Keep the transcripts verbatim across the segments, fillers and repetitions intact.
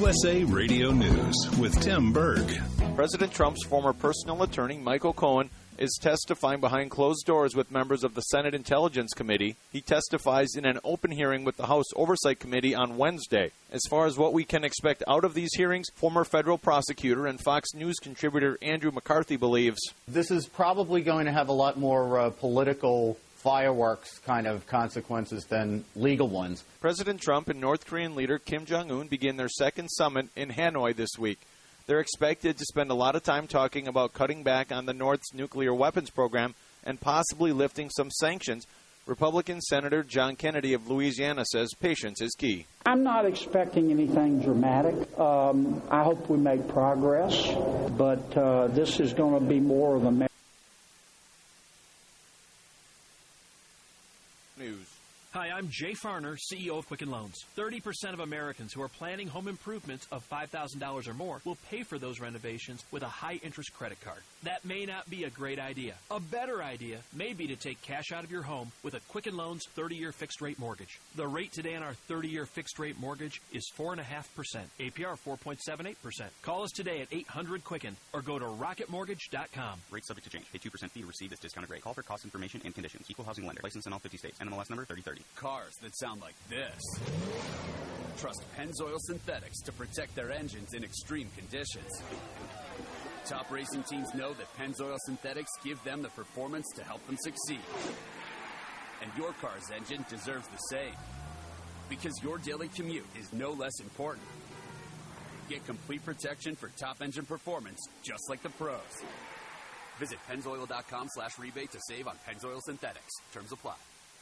S A Radio News with Tim Berg. President Trump's former personal attorney, Michael Cohen, is testifying behind closed doors with members of the Senate Intelligence Committee. He testifies in an open hearing with the House Oversight Committee on Wednesday. As far as what we can expect out of these hearings, former federal prosecutor and Fox News contributor Andrew McCarthy believes this is probably going to have a lot more uh, political fireworks kind of consequences than legal ones. President Trump and North Korean leader Kim Jong-un begin their second summit in Hanoi this week. They're expected to spend a lot of time talking about cutting back on the North's nuclear weapons program and possibly lifting some sanctions. Republican Senator John Kennedy of Louisiana says patience is key. I'm not expecting anything dramatic. Um, I hope we make progress, but uh, this is going to be more of a news. Hi, I'm Jay Farner, C E O of Quicken Loans. thirty percent of Americans who are planning home improvements of five thousand dollars or more will pay for those renovations with a high-interest credit card. That may not be a great idea. A better idea may be to take cash out of your home with a Quicken Loans thirty-year fixed-rate mortgage. The rate today on our thirty-year fixed-rate mortgage is four point five percent, A P R four point seven eight percent. Call us today at eight hundred Quicken or go to rocket mortgage dot com. Rate subject to change. Pay two percent fee to receive this discounted rate. Call for cost information and conditions. Equal housing lender. License in all fifty states. N M L S number thirty thirty. Cars that sound like this. Trust Pennzoil Synthetics to protect their engines in extreme conditions. Top racing teams know that Pennzoil Synthetics give them the performance to help them succeed. And your car's engine deserves the same. Because your daily commute is no less important. Get complete protection for top engine performance, just like the pros. Visit Pennzoil.com slash rebate to save on Pennzoil Synthetics. Terms apply.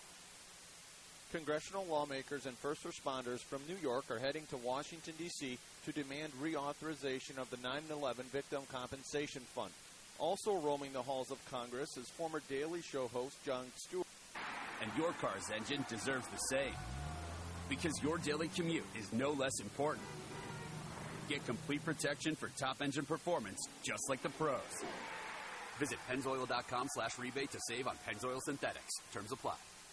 Congressional lawmakers and first responders from New York are heading to Washington, D C to demand reauthorization of the nine eleven Victim Compensation Fund. Also roaming the halls of Congress is former Daily Show host Jon Stewart. And your car's engine deserves the same. Because your daily commute is no less important. Get complete protection for top engine performance, just like the pros. Visit Pennzoil.com slash rebate to save on Pennzoil Synthetics. Terms apply.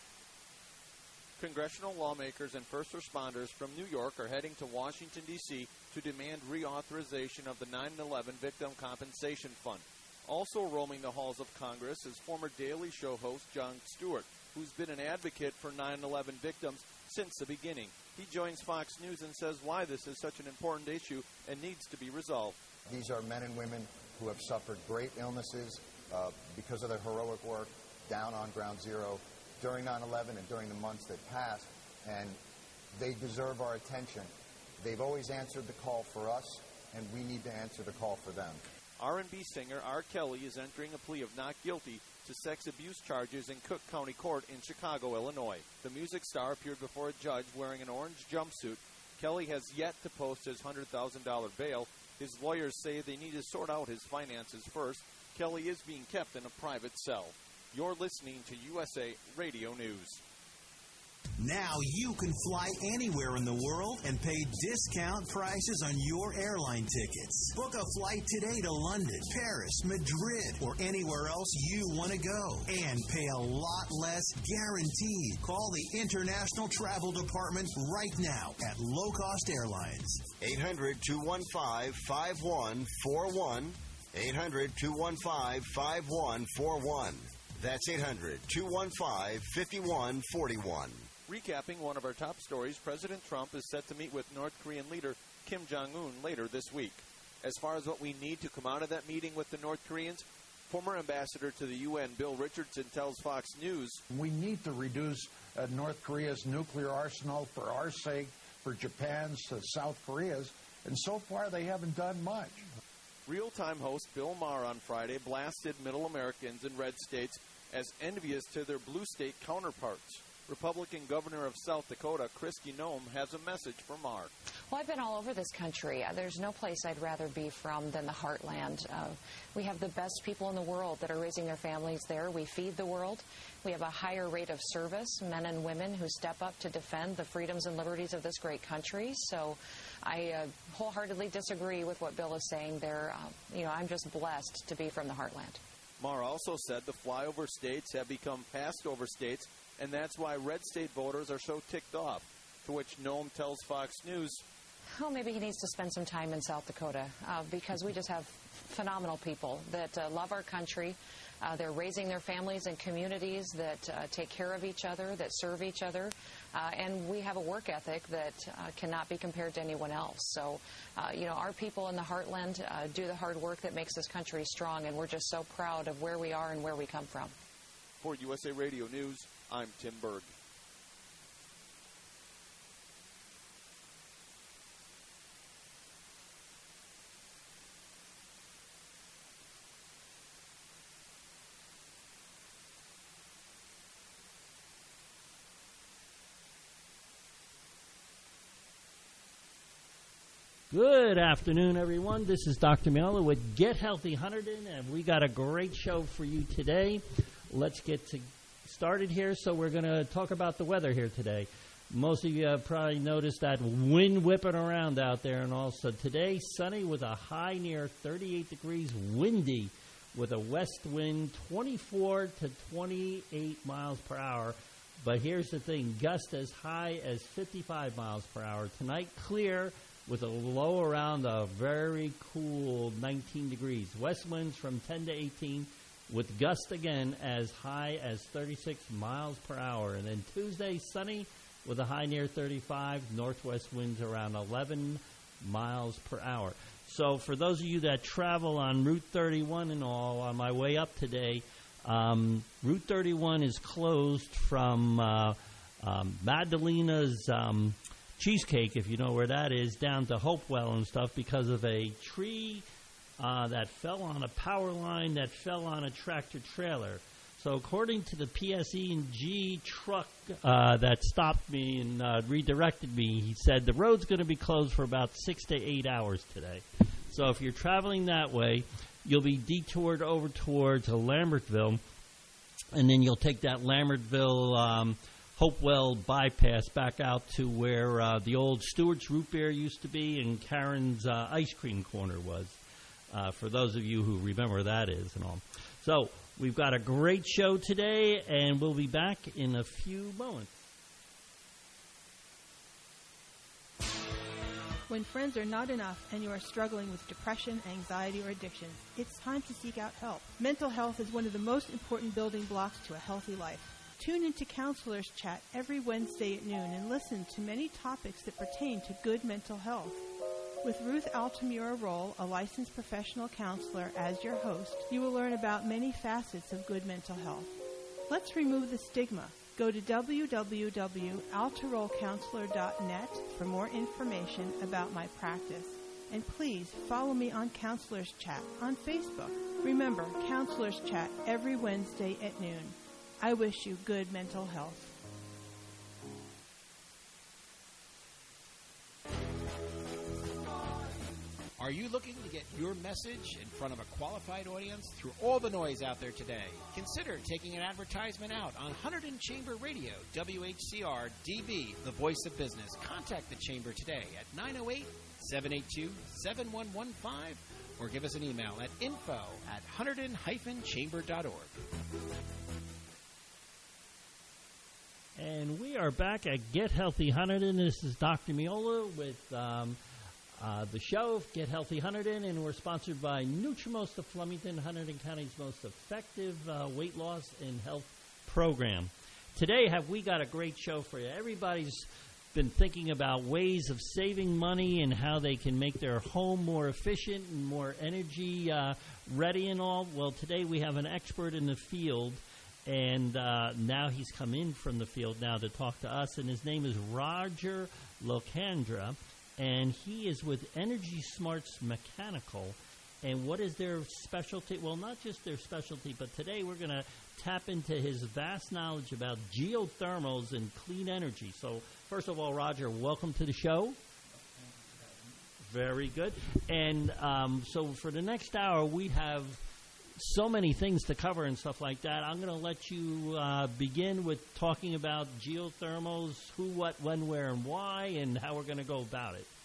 Congressional lawmakers and first responders from New York are heading to Washington, D C to demand reauthorization of the nine eleven Victim Compensation Fund. Also roaming the halls of Congress is former Daily Show host Jon Stewart, who's been an advocate for nine eleven victims since the beginning. He joins Fox News and says why this is such an important issue and needs to be resolved. These are men and women who have suffered great illnesses uh, because of their heroic work down on Ground Zero during nine eleven and during the months that passed, and they deserve our attention. They've always answered the call for us, and we need to answer the call for them. R and B singer R. Kelly is entering a plea of not guilty to sex abuse charges in Cook County Court in Chicago, Illinois. The music star appeared before a judge wearing an orange jumpsuit. Kelly has yet to post his one hundred thousand dollars bail. His lawyers say they need to sort out his finances first. Kelly is being kept in a private cell. You're listening to U S A Radio News. Now you can fly anywhere in the world and pay discount prices on your airline tickets. Book a flight today to London, Paris, Madrid, or anywhere else you want to go. And pay a lot less guaranteed. Call the International Travel Department right now at Low Cost Airlines. eight hundred, two one five, five one four one. eight hundred, two one five, five one four one. That's eight hundred, two one five, five one four one. Recapping one of our top stories, President Trump is set to meet with North Korean leader Kim Jong-un later this week. As far as what we need to come out of that meeting with the North Koreans, former ambassador to the U N, Bill Richardson, tells Fox News, we need to reduce uh, North Korea's nuclear arsenal for our sake, for Japan's, uh, South Korea's, and so far they haven't done much. Real-time host Bill Maher on Friday blasted middle Americans in red states as envious to their blue state counterparts. Republican Governor of South Dakota, Kristi Noem, has a message for Maher. Well, I've been all over this country. There's no place I'd rather be from than the heartland. Uh, we have the best people in the world that are raising their families there. We feed the world. We have a higher rate of service, men and women who step up to defend the freedoms and liberties of this great country. So I uh, wholeheartedly disagree with what Bill is saying there. Uh, you know, I'm just blessed to be from the heartland. Maher also said the flyover states have become passed-over states, and that's why red state voters are so ticked off, to which Noem tells Fox News, oh, maybe he needs to spend some time in South Dakota uh, because we just have phenomenal people that uh, love our country. Uh, they're raising their families in communities that uh, take care of each other, that serve each other, uh, and we have a work ethic that uh, cannot be compared to anyone else. So, uh, you know, our people in the heartland uh, do the hard work that makes this country strong, and we're just so proud of where we are and where we come from. For U S A Radio News, I'm Tim Berg. Good afternoon, everyone. This is Doctor Miola with Get Healthy Hunterdon, and we got a great show for you today. Let's get to started here. So we're going to talk about the weather here today. Most of you have probably noticed that wind whipping around out there, and also today sunny with a high near thirty-eight degrees, windy with a west wind twenty-four to twenty-eight miles per hour. But here's the thing, gusts as high as fifty-five miles per hour. Tonight, clear with a low around a very cool nineteen degrees. West winds from ten to eighteen with gusts again as high as thirty-six miles per hour. And then Tuesday, sunny with a high near thirty-five, northwest winds around eleven miles per hour. So for those of you that travel on Route thirty-one and all, on my way up today, um, Route thirty-one is closed from uh, um, Madalena's um, Cheesecake, if you know where that is, down to Hopewell and stuff because of a tree uh, that fell on a power line that fell on a tractor trailer. So according to the P S E and G truck uh, that stopped me and uh, redirected me, he said the road's going to be closed for about six to eight hours today. So if you're traveling that way, you'll be detoured over towards Lambertville, and then you'll take that Lambertville um, Hopewell bypass back out to where uh, the old Stewart's Root Beer used to be and Karen's uh, Ice Cream Corner was, uh, for those of you who remember that is and all. So we've got a great show today, and we'll be back in a few moments. When friends are not enough and you are struggling with depression, anxiety, or addiction, it's time to seek out help. Mental health is one of the most important building blocks to a healthy life. Tune into Counselors Chat every Wednesday at noon and listen to many topics that pertain to good mental health. With Ruth Altamura Roll, a licensed professional counselor, as your host, you will learn about many facets of good mental health. Let's remove the stigma. Go to w w w dot altaroll counselor dot net for more information about my practice. And please follow me on Counselors Chat on Facebook. Remember, Counselors Chat every Wednesday at noon. I wish you good mental health. Are you looking to get your message in front of a qualified audience through all the noise out there today? Consider taking an advertisement out on Hunterdon Chamber Radio, W H C R D B, the voice of business. Contact the Chamber today at nine oh eight, seven eight two, seven one one five or give us an email at info at hunterdon dash chamber dot org. And we are back at Get Healthy Hunterdon. This is Doctor Miola with um, uh, the show, Get Healthy Hunterdon, and we're sponsored by Nutrimost of Flemington, Hunterdon County's most effective uh, weight loss and health program. Today, have we got a great show for you. Everybody's been thinking about ways of saving money and how they can make their home more efficient and more energy uh, ready and all. Well, today we have an expert in the field. And uh, now he's come in from the field now to talk to us, and his name is Roger Locandra, and he is with Energy Smarts Mechanical. And what is their specialty? Well, not just their specialty, but today we're going to tap into his vast knowledge about geothermals and clean energy. So, first of all, Roger, welcome to the show. Very good. And um, so for the next hour, we have so many things to cover and stuff like that. I'm going to let you uh, begin with talking about geothermals, who, what, when, where, and why, and how we're going to go about it.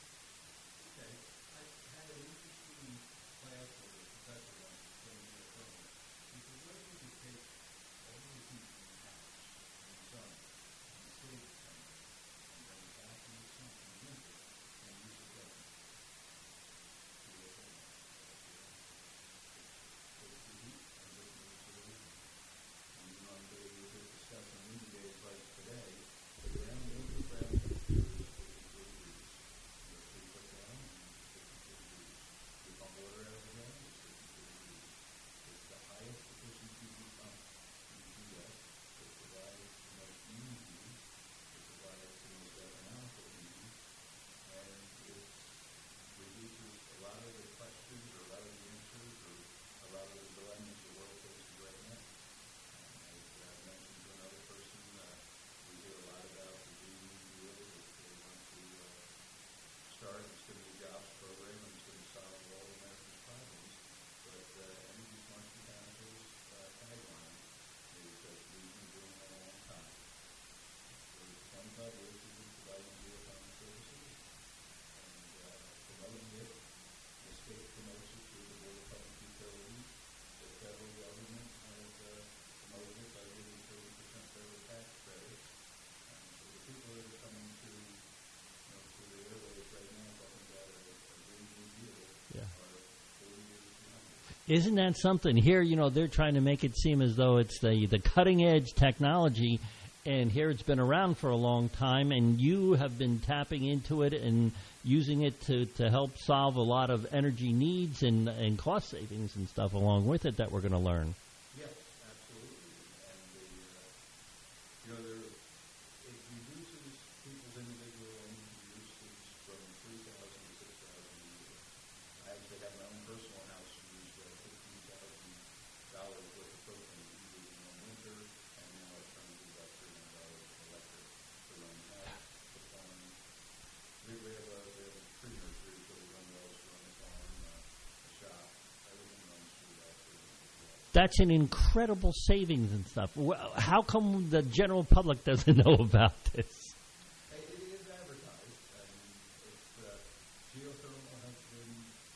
Isn't that something? Here, you know, they're trying to make it seem as though it's the, the cutting-edge technology, and here it's been around for a long time, and you have been tapping into it and using it to, to help solve a lot of energy needs and, and cost savings and stuff along with it that we're going to learn. Yes, absolutely. And the, uh, you know, there, it reduces people's individual energy usage from three thousand to six thousand a year. I actually have my own personal house used uh, fifteen thousand dollars worth of propane heated in one winter, and now it's trying to do about three hundred dollars of electric to run the house, the farm. We we have a, we have a tree nursery, so we run wells to run the farm, uh, a shop. Everything runs through that too. That's an incredible savings and stuff. Well, how come the general public doesn't know about this? It, it is advertised. I mean, it's, uh, geothermal has been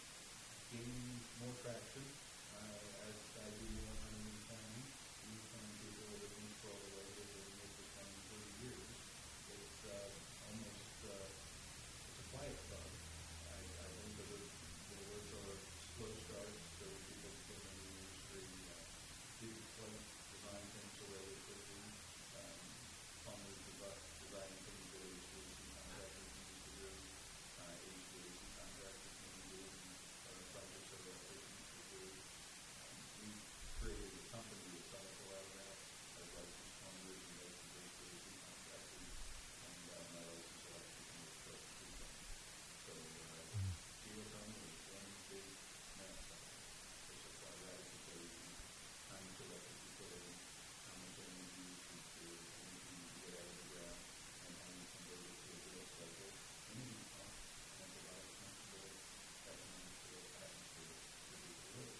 gaining more traction uh, as I do more time in planning. You find people that have been for all the way that have been with this planning for thirty years. It's uh, almost uh, it's a quiet club. I, I think that the, the words are slow starts, so people get in the industry. Uh, people play, design things so really quickly. Um, plumbers design, designing things that H V A C contractors need to do. Uh, H V A C contractors need to do, and other projects that electricians need to do. Um, we created a company that solves a lot of that, as licensed plumbers and licensed H V A C contractors, and uh, my licensed electrician was trust treatment. So uh, geothermal is one big mass site. They supply radical equation, how much electric you put in, how much energy you should do, energy you get out of the ground, and how you convert it to a real cycle. Energy pump has a lot of sensible economical atmosphere to be delivered.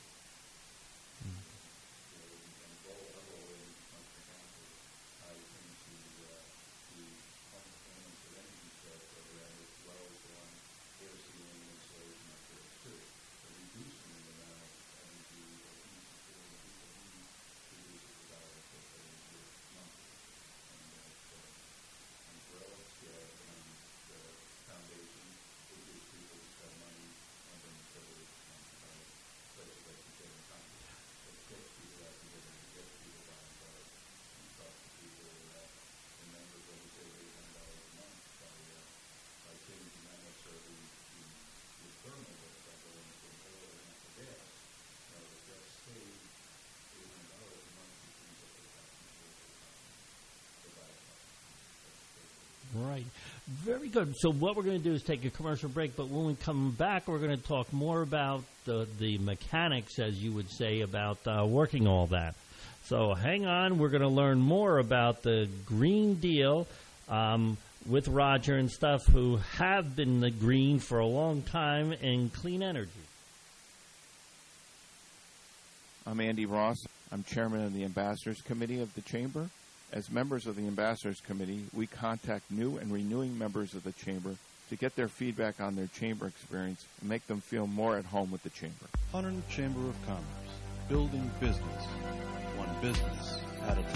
So, and goal, our goal in Munster County ties into uh, the pump performance of energy sets that are added as well as on air sealing and insulation upgrades too. So reducing the amount of energy or heat security people need reduces the dollar per energy monthly. And that's uh, on umbrella scale on the foundation, it gives people uh, money and then so it's um, uh, places like you said in Congress. It gets people out together, it gets people buying cars, and talk to people, uh, the members of the say eight hundred dollars a month by, uh, by changing not necessarily the, the thermal, but by going from oil and natural gas. You know, if that's saved eight hundred dollars a month, it brings up the tax for the economy to buy a car. Right. Very good. So what we're going to do is take a commercial break, but when we come back, we're going to talk more about the, the mechanics, as you would say, about uh, working all that. So hang on. We're going to learn more about the Green Deal um, with Roger and stuff, who have been the green for a long time, and clean energy. I'm Andy Ross. I'm chairman of the Ambassadors Committee of the Chamber. As members of the Ambassadors Committee, we contact new and renewing members of the Chamber to get their feedback on their Chamber experience and make them feel more at home with the Chamber. Hunterdon Chamber of Commerce, building business, one business at a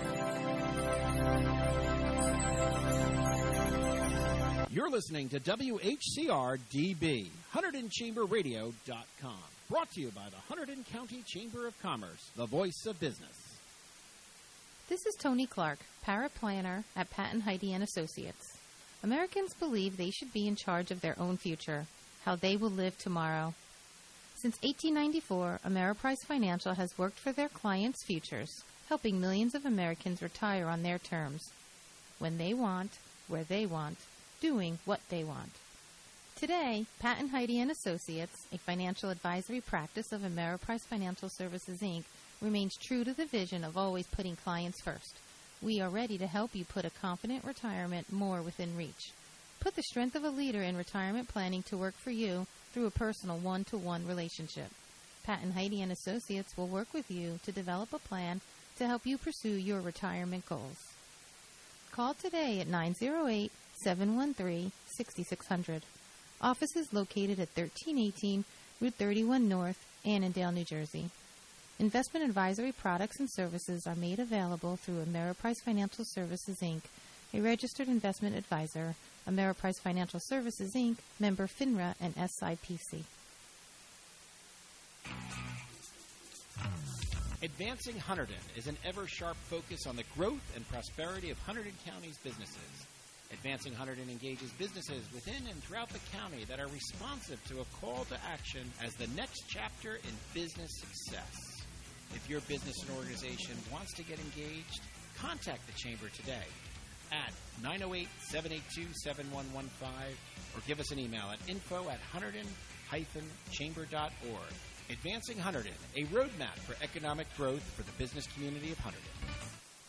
time. You're listening to W H C R D B, Hunterdon Chamber Radio dot com. Brought to you by the Hunterdon County Chamber of Commerce, the voice of business. This is Tony Clark, paraplanner at Patton Heide and Associates. Americans believe they should be in charge of their own future, how they will live tomorrow. Since eighteen ninety-four, Ameriprise Financial has worked for their clients' futures, helping millions of Americans retire on their terms, when they want, where they want, doing what they want. Today, Patton Heide and Associates, a financial advisory practice of Ameriprise Financial Services, Incorporated, remains true to the vision of always putting clients first. We are ready to help you put a confident retirement more within reach. Put the strength of a leader in retirement planning to work for you through a personal one-to-one relationship. Patton Heide and Associates will work with you to develop a plan to help you pursue your retirement goals. Call today at nine oh eight, seven one three, six six zero zero. Office is located at thirteen eighteen Route thirty-one North, Annandale, New Jersey. Investment advisory products and services are made available through Ameriprise Financial Services, Incorporated, a registered investment advisor, Ameriprise Financial Services, Incorporated, member FINRA and S I P C. Advancing Hunterdon is an ever-sharp focus on the growth and prosperity of Hunterdon County's businesses. Advancing Hunterdon engages businesses within and throughout the county that are responsive to a call to action as the next chapter in business success. If your business and organization wants to get engaged, contact the Chamber today at nine oh eight, seven eight two, seven one one five or give us an email at info at hunterdon dash chamber dot org. Advancing Hunterdon, a roadmap for economic growth for the business community of Hunterdon.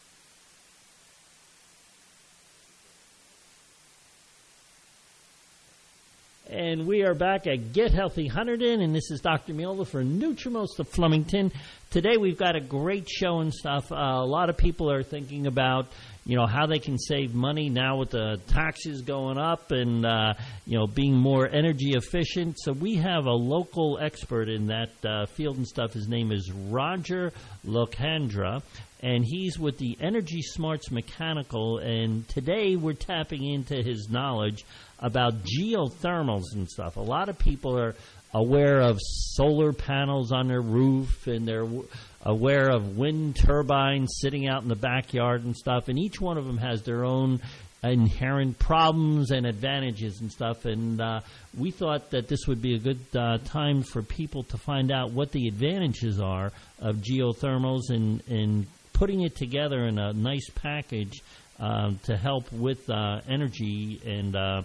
And we are back at Get Healthy Hunterdon, and this is Doctor Miola for Nutrimost of Flemington. Today we've got a great show and stuff. Uh, a lot of people are thinking about, you know, how they can save money now with the taxes going up and, uh, you know, being more energy efficient. So we have a local expert in that uh, field and stuff. His name is Roger Locandra, and he's with the Energy Smarts Mechanical, and today we're tapping into his knowledge about geothermals and stuff. A lot of people are aware of solar panels on their roof, and they're w- aware of wind turbines sitting out in the backyard and stuff, and each one of them has their own inherent problems and advantages and stuff, and uh, we thought that this would be a good uh, time for people to find out what the advantages are of geothermals and, and putting it together in a nice package uh, to help with uh, energy and uh,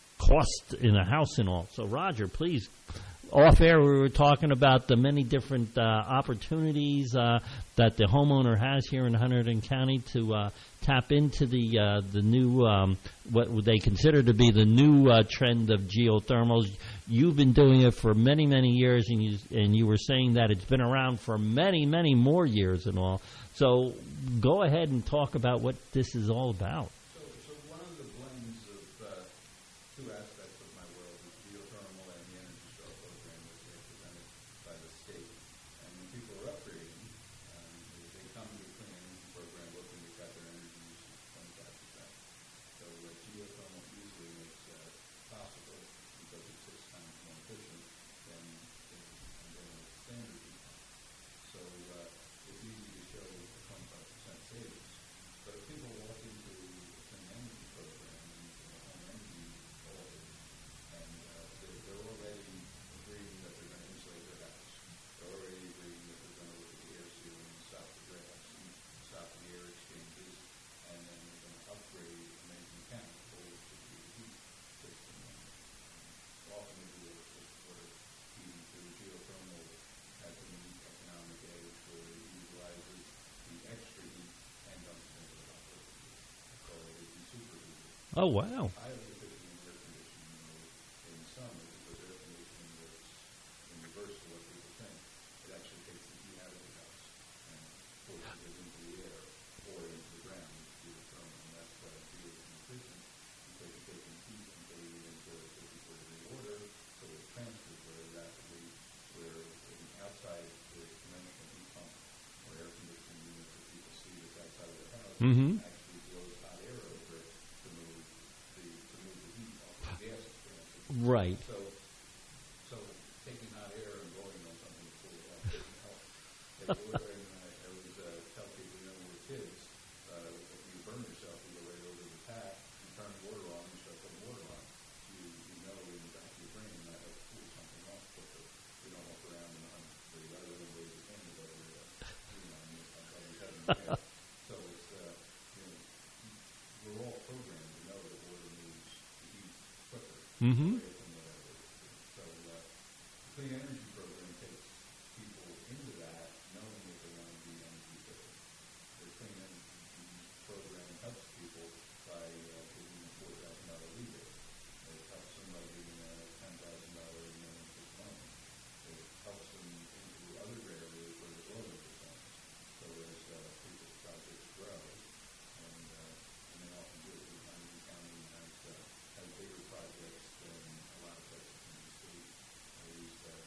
cost in a house and all. So, Roger, please. Off air, we were talking about the many different uh, opportunities uh, that the homeowner has here in Hunterdon County to uh, tap into the uh, the new um, what they consider to be the new uh, trend of geothermals. You've been doing it for many, many years, and you and you were saying that it's been around for many, many more years and all. So, go ahead and talk about what this is all about. So, so one of the blends of uh, two aspects of my world is geothermal and the Energy Star program, which is represented by the state. And when people are upgrading, um, they come to the clean energy program looking to cut their energy usage twenty-five percent. So uh, geothermal usually makes that possible because it's six times more efficient than, than, than a standard heat pump. So uh, it's easy to show a twenty-five percent savings. But if people walk into a clean energy program and into the home energy goal, and uh, they're, they're already agreeing that they're going to insulate their house. They're already agreeing that they're going to look at the air sealing and stop the drafts and stop the air exchanges, and then they're going to upgrade the main mechanical to the heat system. And often they do it with water heating through geothermal has a unique economic edge where it utilizes the extra heat and dumps it into the hot water. So it is superheated. Oh, wow. Highly efficient in air conditioning in the summer because air conditioning works in reverse to what people think. It actually takes the heat out of the house and forces it into the air or into the ground through the thermal. And that's why it feels inefficient because you're taking heat and putting it into a fifty-four degree order, so it transfers very rapidly. Where in outside the conventional heat pump or air conditioning units that people see that's outside of their house Mhm. actually blows hot air over it to move the to move the heat off the gas expansion. Right. So so taking hot air and blowing on something to cool it off doesn't help. They do it, and I, I always uh, tell people, you know, when we're kids, uh, if you burn yourself, you go right over to the tap, you turn the water on, you start putting water on. You, you know in the back of your brain that will cool something off quicker. You don't walk around in a hundred degree weather and wave your hand above your, uh, you know, above your head in the air. So it's, uh, you know, we're all programmed to know that water moves the heat quicker. Mhm. Away from the, so uh, the clean energy program takes people into that knowing that they want to be energy efficient. The clean energy program helps people by uh, giving them a four thousand dollars rebate. It helps them by giving a ten thousand dollars no-interest loan. It helps them into other areas where there's low interest loans. So as uh, people's projects grow, and, uh, and they often do it, Hunterdon County has, uh, has bigger projects than a lot of places in the state. At least, uh,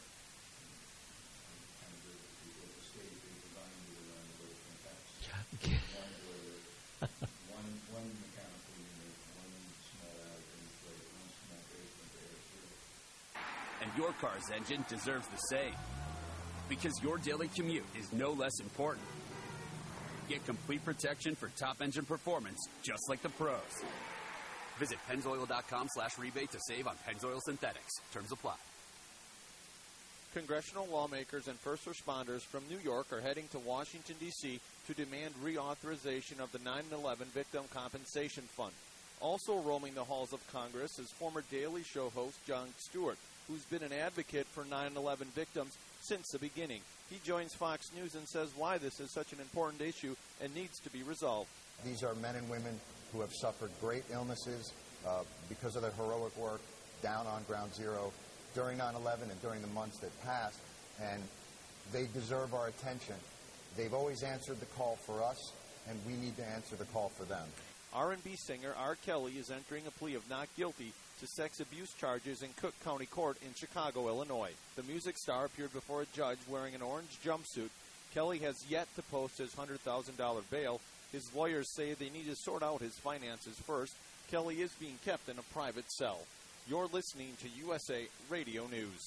kind of good with people at the state, they design it around the little pink house. One boiler, one, one mechanical unit, one small attic insulator, one small basement to air seal. And your car's engine deserves the same. because your daily commute is no less important. Get complete protection for top engine performance, just like the pros. Visit Pennzoil.com slash rebate to save on Pennzoil Synthetics. Terms apply. Congressional lawmakers and first responders from New York are heading to Washington, D C to demand reauthorization of the nine eleven Victim Compensation Fund. Also roaming the halls of Congress is former Daily Show host Jon Stewart, who's been an advocate for nine eleven victims since the beginning. He joins Fox News and says why this is such an important issue and needs to be resolved. These are men and women who have suffered great illnesses uh, because of their heroic work down on ground zero during nine eleven and during the months that passed, and they deserve our attention. They've always answered the call for us, and we need to answer the call for them. R and B singer R. Kelly is entering a plea of not guilty to sex abuse charges in Cook County Court in Chicago, Illinois. The music star appeared before a judge wearing an orange jumpsuit. Kelly has yet to post his one hundred thousand dollars bail. His lawyers say they need to sort out his finances first. Kelly is being kept in a private cell. You're listening to U S A Radio News.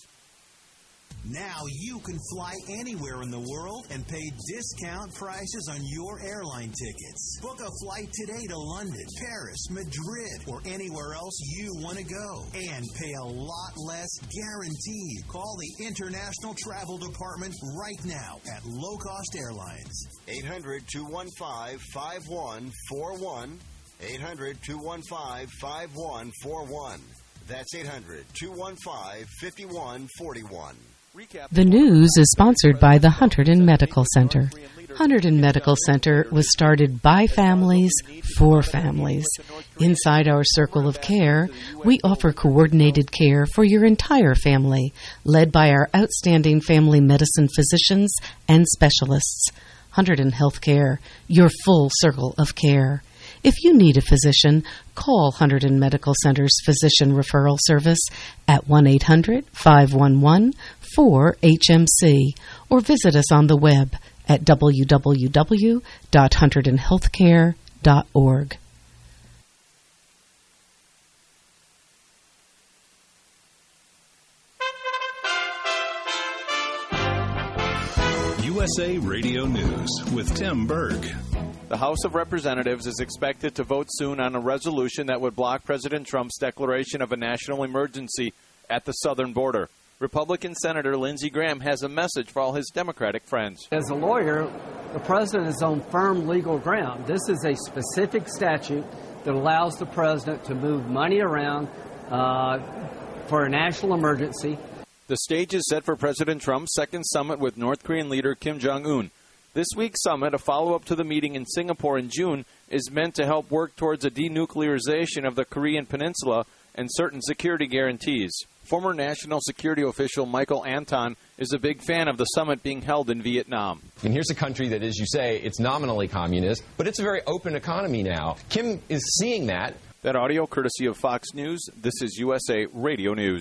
Now you can fly anywhere in the world and pay discount prices on your airline tickets. Book a flight today to London, Paris, Madrid, or anywhere else you want to go. And pay a lot less guaranteed. Call the International Travel Department right now at Low Cost Airlines. eight hundred, two one five, five one four one. eight hundred, two one five, five one four one. That's eight hundred, two one five, five one four one. The news is sponsored by the Hunterdon Medical Center. Hunterdon Medical Center was started by families for families. Inside our circle of care, we offer coordinated care for your entire family, led by our outstanding family medicine physicians and specialists. Hunterdon Healthcare, your full circle of care. If you need a physician, call Hunterdon Medical Center's Physician Referral Service at one eight hundred, five one one, four H M C or visit us on the web at w w w dot hunterdon healthcare dot org. U S A Radio News with Tim Berg. The House of Representatives is expected to vote soon on a resolution that would block President Trump's declaration of a national emergency at the southern border. Republican Senator Lindsey Graham has a message for all his Democratic friends. As a lawyer, the president is on firm legal ground. This is a specific statute that allows the president to move money around uh, for a national emergency. The stage is set for President Trump's second summit with North Korean leader Kim Jong-un. This week's summit, a follow-up to the meeting in Singapore in June, is meant to help work towards a denuclearization of the Korean peninsula and certain security guarantees. Former national security official Michael Anton is a big fan of the summit being held in Vietnam. And here's a country that, as you say, it's nominally communist, but it's a very open economy now. Kim is seeing that. That audio courtesy of Fox News. This is U S A Radio News.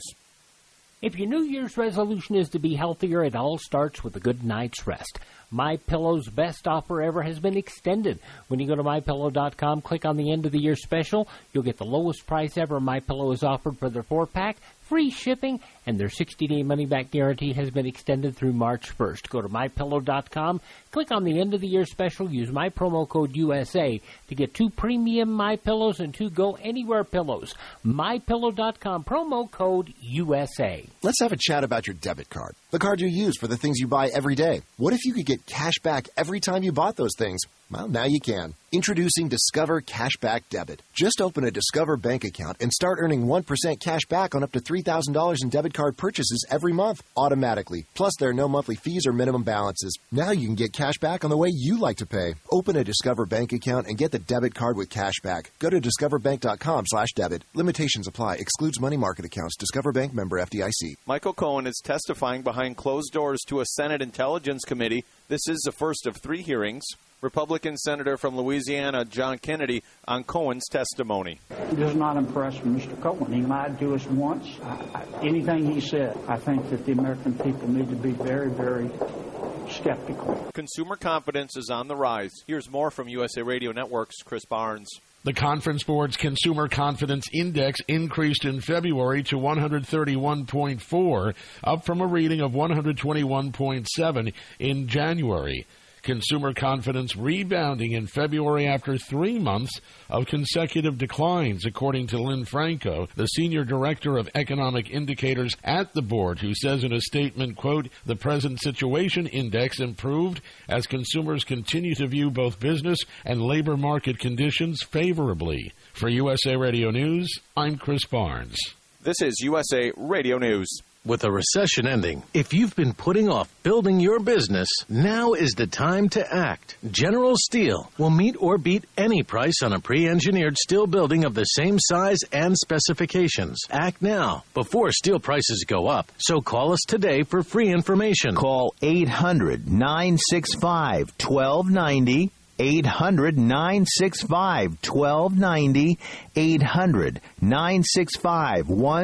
If your New Year's resolution is to be healthier, it all starts with a good night's rest. MyPillow's best offer ever has been extended. When you go to my pillow dot com, click on the end of the year special, you'll get the lowest price ever MyPillow has offered for their four-pack, free shipping, and their sixty-day money-back guarantee has been extended through March first. Go to my pillow dot com, click on the end of the year special, use my promo code U S A to get two premium MyPillows and two Go Anywhere pillows. my pillow dot com, promo code U S A. Let's have a chat about your debit card, the card you use for the things you buy every day. What if you could get cash back every time you bought those things? Well, now you can. Introducing Discover Cashback Debit. Just open a Discover bank account and start earning one percent cash back on up to three thousand dollars in debit card purchases every month, automatically. Plus, there are no monthly fees or minimum balances. Now you can get cash back on the way you like to pay. Open a Discover bank account and get the debit card with cash back. Go to discover bank dot com slash debit. Limitations apply. Excludes money market accounts. Discover Bank, member F D I C. Michael Cohen is testifying behind closed doors to a Senate Intelligence Committee. This is the first of three hearings. Republican Senator from Louisiana, John Kennedy, on Cohen's testimony. It does not impress Mister Cohen. He lied to us once. I, I, anything he said, I think that the American people need to be very, very skeptical. Consumer confidence is on the rise. Here's more from U S A Radio Network's Chris Barnes. The Conference Board's Consumer Confidence Index increased in February to one hundred thirty-one point four, up from a reading of one hundred twenty-one point seven in January. Consumer confidence rebounding in February after three months of consecutive declines, according to Lynn Franco, the Senior Director of Economic Indicators at the board, who says in a statement, quote, the present situation index improved as consumers continue to view both business and labor market conditions favorably. For U S A Radio News, I'm Chris Barnes. This is U S A Radio News. With a recession ending, if you've been putting off building your business, now is the time to act. General Steel will meet or beat any price on a pre-engineered steel building of the same size and specifications. Act now, before steel prices go up. So call us today for free information. Call eight hundred, nine six five, one two nine zero. eight hundred, nine six five, one two nine zero. eight hundred, nine six five, one two nine zero.